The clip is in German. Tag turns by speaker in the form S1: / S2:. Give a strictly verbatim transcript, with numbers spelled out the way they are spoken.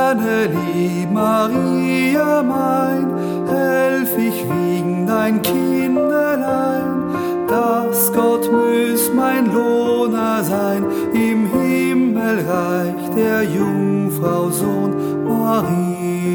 S1: Annelieb, Maria mein, helf ich wiegen dein Kinderlein, dass Gott müß mein Lohner sein, im Himmelreich der Jungfrau Sohn Maria.